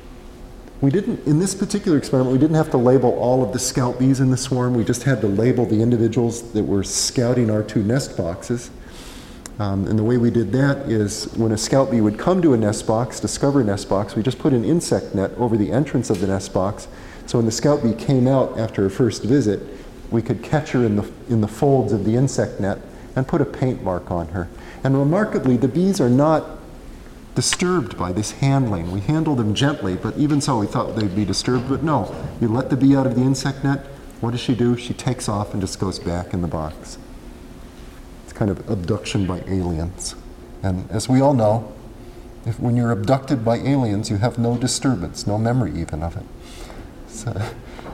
we didn't, in this particular experiment, we didn't have to label all of the scout bees in the swarm. We just had to label the individuals that were scouting our two nest boxes. Um, and the way we did that is when a scout bee would come to a nest box, discover a nest box, we just put an insect net over the entrance of the nest box. So when the scout bee came out after her first visit, we could catch her in the, in the folds of the insect net and put a paint mark on her. And remarkably, the bees are not disturbed by this handling. We handle them gently, but even so we thought they'd be disturbed, but no. You let the bee out of the insect net, what does she do? She takes off and just goes back in the box. It's kind of abduction by aliens. And as we all know, if, when you're abducted by aliens, you have no disturbance, no memory even of it. So,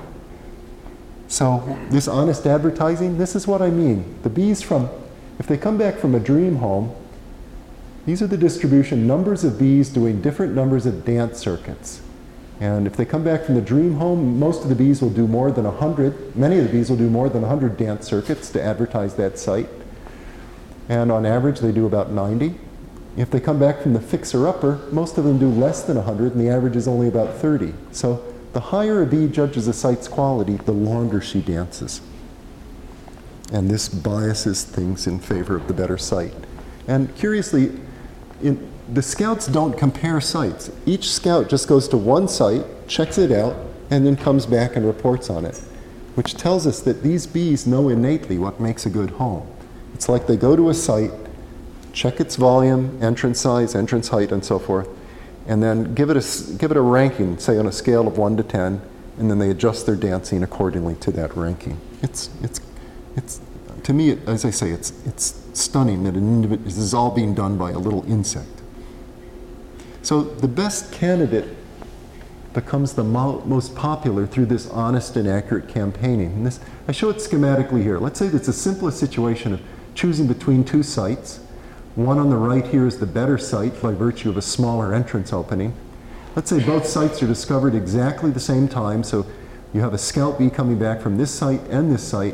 so this honest advertising, this is what I mean. The bees from, if they come back from a dream home, these are the distribution numbers of bees doing different numbers of dance circuits. And if they come back from the dream home, most of the bees will do more than one hundred, many of the bees will do more than one hundred dance circuits to advertise that site. And on average, they do about ninety. If they come back from the fixer-upper, most of them do less than one hundred, and the average is only about thirty. So the higher a bee judges a site's quality, the longer she dances. And this biases things in favor of the better site. And curiously, in, the scouts don't compare sites. Each scout just goes to one site, checks it out, and then comes back and reports on it, which tells us that these bees know innately what makes a good home. It's like they go to a site, check its volume, entrance size, entrance height, and so forth, and then give it a, give it a ranking, say on a scale of one to ten, and then they adjust their dancing accordingly to that ranking. It's, it's, it's, to me, it, as I say, it's, it's stunning that an individual, this is all being done by a little insect. So the best candidate becomes the mo most popular through this honest and accurate campaigning. And this, I show it schematically here. Let's say it's the simplest situation of choosing between two sites. One on the right here is the better site by virtue of a smaller entrance opening. Let's say both sites are discovered exactly the same time, so you have a scout bee coming back from this site and this site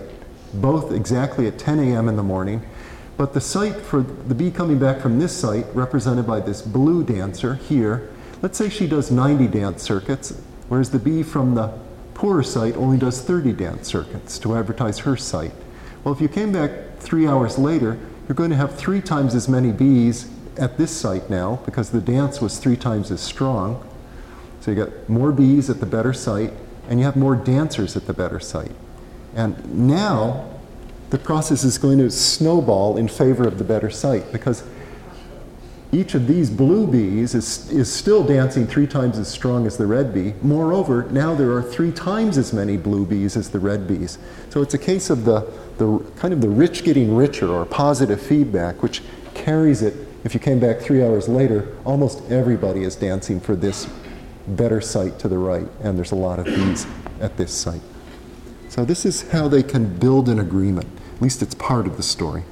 both exactly at ten a m in the morning. But the site for the bee coming back from this site, represented by this blue dancer here, let's say she does ninety dance circuits, whereas the bee from the poorer site only does thirty dance circuits to advertise her site. Well, if you came back three hours later, you're going to have three times as many bees at this site now because the dance was three times as strong. So you got more bees at the better site, and you have more dancers at the better site. And now the process is going to snowball in favor of the better site because each of these blue bees is, is still dancing three times as strong as the red bee. Moreover, now there are three times as many blue bees as the red bees. So it's a case of the, the kind of the rich getting richer, or positive feedback, which carries it. If you came back three hours later, almost everybody is dancing for this better site to the right, and there's a lot of bees at this site. So this is how they can build an agreement. At least it's part of the story.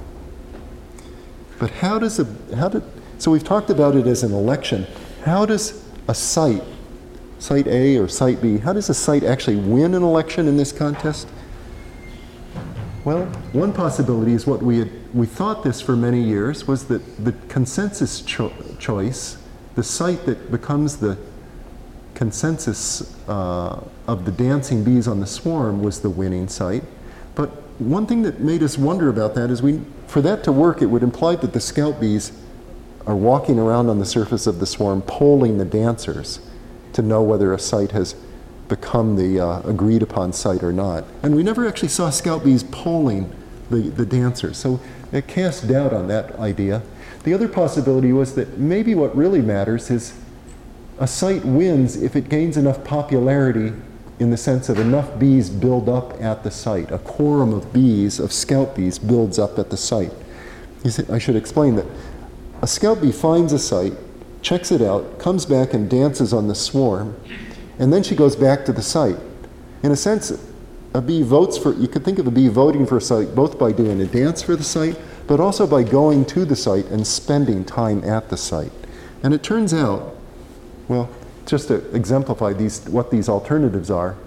But how does a, how did, so we've talked about it as an election. How does a site, site A or site B, how does a site actually win an election in this contest? Well, one possibility is what we had, we thought this for many years, was that the consensus cho choice, the site that becomes the consensus uh, of the dancing bees on the swarm, was the winning site. But one thing that made us wonder about that is we, for that to work, it would imply that the scout bees are walking around on the surface of the swarm polling the dancers to know whether a site has become the uh, agreed upon site or not. And we never actually saw scout bees polling the, the dancers, so it cast doubt on that idea. The other possibility was that maybe what really matters is a site wins if it gains enough popularity, in the sense of enough bees build up at the site. A quorum of bees, of scout bees, builds up at the site. I should explain that a scout bee finds a site, checks it out, comes back and dances on the swarm, and then she goes back to the site. In a sense, a bee votes for, you could think of a bee voting for a site both by doing a dance for the site, but also by going to the site and spending time at the site. And it turns out, well, just to exemplify these, what these alternatives are,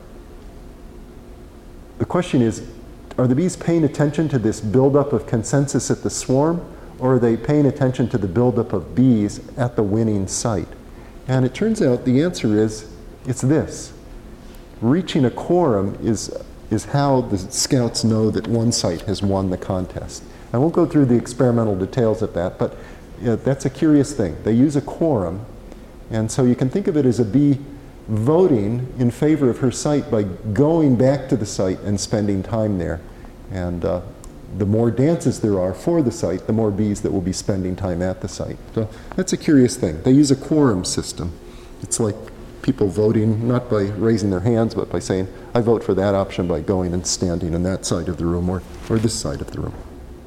the question is, are the bees paying attention to this buildup of consensus at the swarm, or are they paying attention to the buildup of bees at the winning site? And it turns out the answer is, it's this. Reaching a quorum is, is how the scouts know that one site has won the contest. I won't go through the experimental details of that, but you know, that's a curious thing. They use a quorum. And so you can think of it as a bee voting in favor of her site by going back to the site and spending time there. And uh, the more dances there are for the site, the more bees that will be spending time at the site. So that's a curious thing. They use a quorum system. It's like people voting, not by raising their hands, but by saying, I vote for that option by going and standing on that side of the room or, or this side of the room.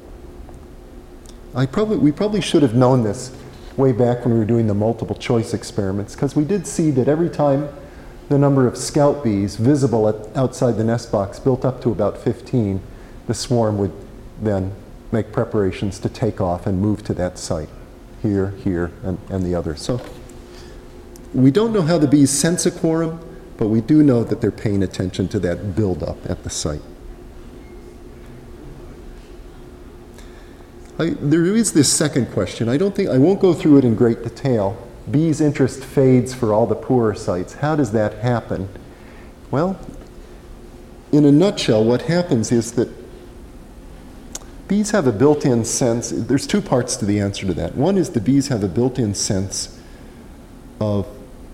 I probably, we probably should have known this way back when we were doing the multiple choice experiments, because we did see that every time the number of scout bees visible at, outside the nest box built up to about fifteen, the swarm would then make preparations to take off and move to that site, here, here, and, and the other. So we don't know how the bees sense a quorum, but we do know that they're paying attention to that buildup at the site. I, there is this second question. I don't think, I won't go through it in great detail. Bees' interest fades for all the poorer sites. How does that happen? Well, in a nutshell, what happens is that bees have a built-in sense. There's two parts to the answer to that. One is the bees have a built-in sense of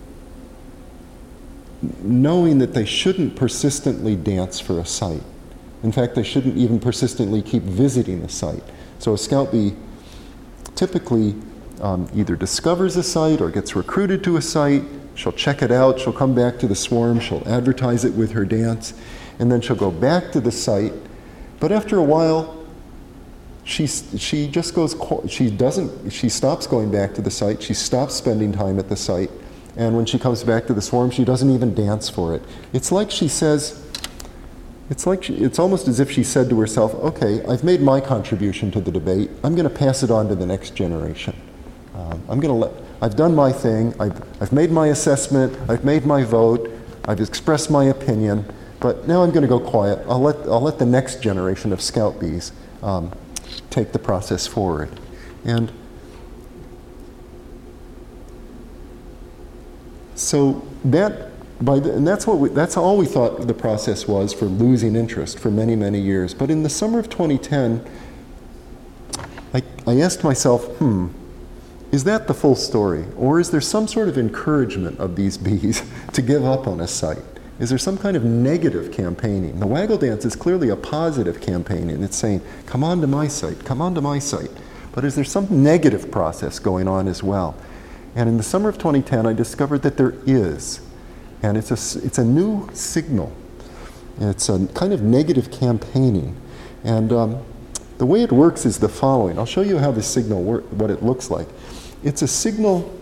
knowing that they shouldn't persistently dance for a site. In fact, they shouldn't even persistently keep visiting a site. So a scout bee typically um, either discovers a site or gets recruited to a site. She'll check it out, she'll come back to the swarm, she'll advertise it with her dance, and then she'll go back to the site. But after a while, she, she just goes, she doesn't, she stops going back to the site, she stops spending time at the site, and when she comes back to the swarm, she doesn't even dance for it. It's like she says, It's like she, it's almost as if she said to herself, okay, I've made my contribution to the debate. I'm going to pass it on to the next generation. Um, I'm going to let, I've done my thing. I've, I've made my assessment. I've made my vote. I've expressed my opinion. But now I'm going to go quiet. I'll let, I'll let the next generation of scout bees um, take the process forward. And so that, by the, and that's, what we, that's all we thought the process was for losing interest for many, many years. But in the summer of twenty ten, I, I asked myself, hmm, is that the full story? Or is there some sort of encouragement of these bees to give up on a site? Is there some kind of negative campaigning? The waggle dance is clearly a positive campaigning. It's saying, come on to my site, come on to my site. But is there some negative process going on as well? And in the summer of twenty ten, I discovered that there is. And it's a, it's a new signal. It's a kind of negative campaigning. And um, the way it works is the following. I'll show you how the signal works, what it looks like. It's a signal.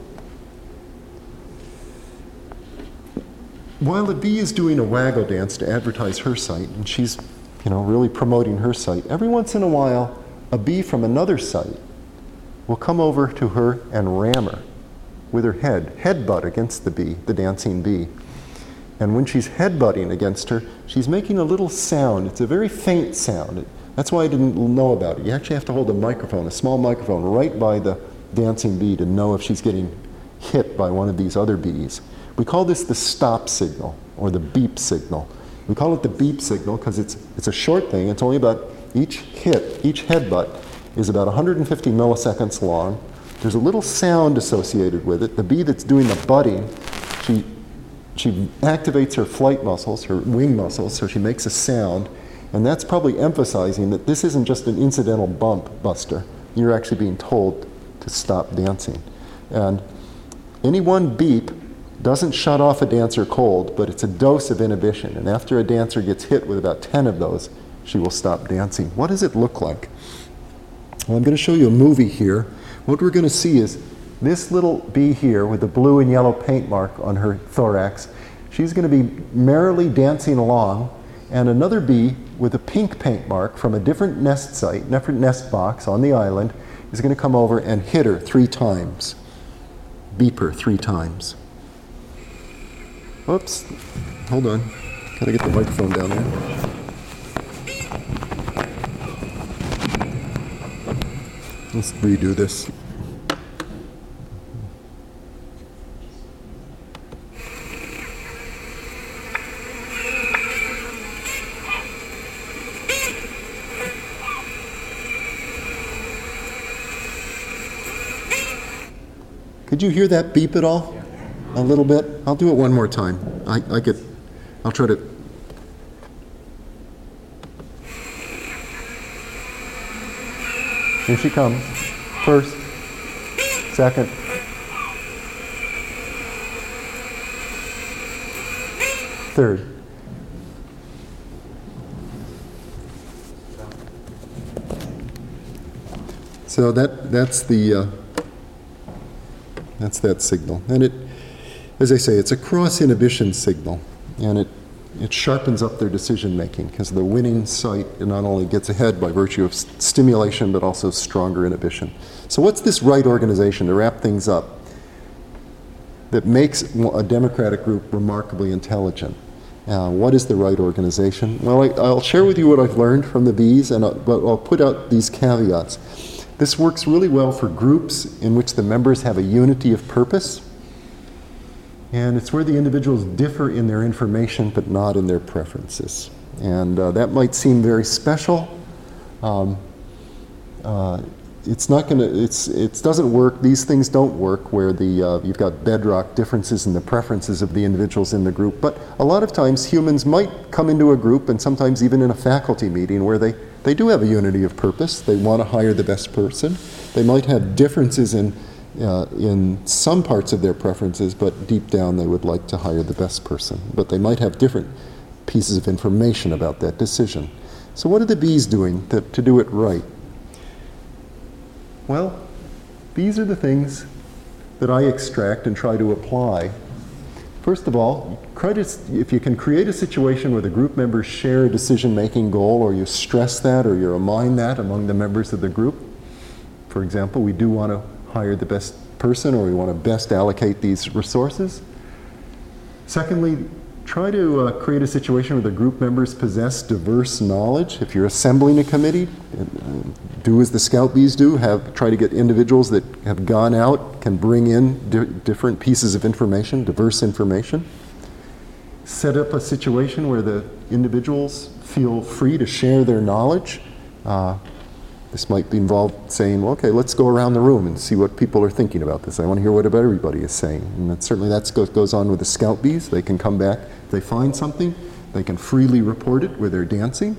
While a bee is doing a waggle dance to advertise her site, and she's, you know, really promoting her site, every once in a while, a bee from another site will come over to her and ram her with her head, headbutt against the bee, the dancing bee. And when she's headbutting against her, she's making a little sound. It's a very faint sound. That's why I didn't know about it. You actually have to hold a microphone, a small microphone, right by the dancing bee to know if she's getting hit by one of these other bees. We call this the stop signal, or the beep signal. We call it the beep signal because it's, it's a short thing. It's only about, each hit, each headbutt is about one hundred fifty milliseconds long. There's a little sound associated with it. The bee that's doing the butting, she, she activates her flight muscles, her wing muscles, so she makes a sound. And that's probably emphasizing that this isn't just an incidental bump buster. You're actually being told to stop dancing. And any one beep doesn't shut off a dancer cold, but it's a dose of inhibition. And after a dancer gets hit with about ten of those, she will stop dancing. What does it look like? Well, I'm going to show you a movie here. What we're going to see is this little bee here with the blue and yellow paint mark on her thorax. She's going to be merrily dancing along, and another bee with a pink paint mark from a different nest site, different nest box on the island, is going to come over and hit her three times. Beep her three times. Oops, hold on. Gotta get the microphone down there. Let's redo this. Could you hear that beep at all? A little bit? I'll do it one more time. I, I could, I'll try to. Here she comes. First, second, third. So that, that's the, uh, that's that signal. And it, as I say, it's a cross-inhibition signal, and it, it sharpens up their decision-making because the winning site not only gets ahead by virtue of st- stimulation, but also stronger inhibition. So what's this right organization, to wrap things up, that makes a democratic group remarkably intelligent? Uh, what is the right organization? Well, I, I'll share with you what I've learned from the bees, and I'll, but I'll put out these caveats. This works really well for groups in which the members have a unity of purpose, and it's where the individuals differ in their information but not in their preferences. And uh, that might seem very special. Um, uh, it's not going to, it's, it doesn't work, these things don't work where the, uh, you've got bedrock differences in the preferences of the individuals in the group. But a lot of times humans might come into a group, and sometimes even in a faculty meeting, where they, they do have a unity of purpose. They want to hire the best person. They might have differences in Uh, in some parts of their preferences, but deep down they would like to hire the best person. But they might have different pieces of information about that decision. So what are the bees doing to, to do it right? Well, these are the things that I extract and try to apply. First of all, if you can create a situation where the group members share a decision-making goal, or you stress that, or you remind that among the members of the group. For example, we do want to hire the best person, or we want to best allocate these resources. Secondly, try to uh, create a situation where the group members possess diverse knowledge. If you're assembling a committee, uh, do as the Scout Bees do, have, try to get individuals that have gone out, can bring in di different pieces of information, diverse information. Set up a situation where the individuals feel free to share their knowledge. Uh, this might involve saying, well, okay, let's go around the room and see what people are thinking about this. I want to hear what everybody is saying. And that, certainly that's what goes on with the Scout Bees. They can come back, if they find something, they can freely report it where they're dancing.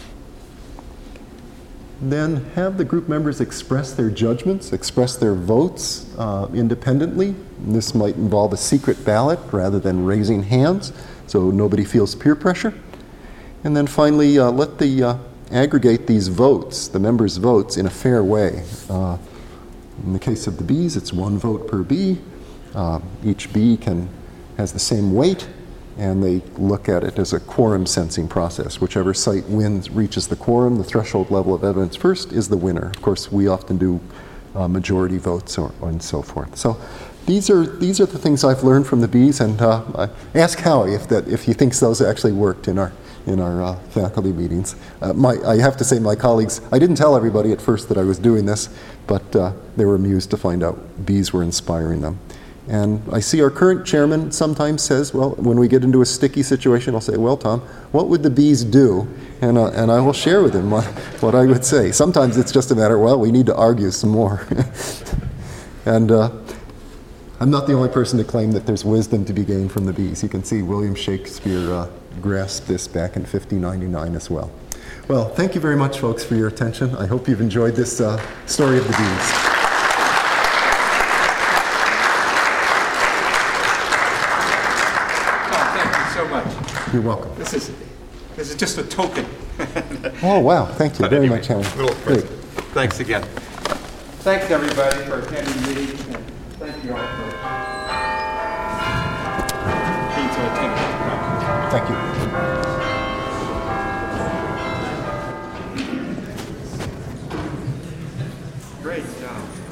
Then have the group members express their judgments, express their votes uh, independently. And this might involve a secret ballot rather than raising hands, so nobody feels peer pressure. And then finally, uh, let the uh, aggregate these votes, the members' votes, in a fair way. Uh, in the case of the bees, it's one vote per bee. Uh, each bee can has the same weight, and they look at it as a quorum sensing process. Whichever site wins, reaches the quorum, the threshold level of evidence first, is the winner. Of course, we often do uh, majority votes or, or and so forth. So these are these are the things I've learned from the bees, and uh, I ask Howie if that if he thinks those actually worked in our in our uh, faculty meetings. Uh, my, I have to say my colleagues, I didn't tell everybody at first that I was doing this, but uh, they were amused to find out bees were inspiring them. And I see our current chairman sometimes says, well, when we get into a sticky situation, I'll say, well, Tom, what would the bees do? And, uh, and I will share with him what, what I would say. Sometimes it's just a matter, well, we need to argue some more. And uh, I'm not the only person to claim that there's wisdom to be gained from the bees. You can see William Shakespeare uh, grasped this back in fifteen ninety-nine as well. Well, thank you very much, folks, for your attention. I hope you've enjoyed this uh, story of the bees. Oh, thank you so much. You're welcome. This is, this is just a token. Oh, wow. Thank you But very anyway, much, Helen. little Great. present. Thanks again. Thanks, everybody, for attending the meeting. And thank you all for being so attentive. Thank you. Great job.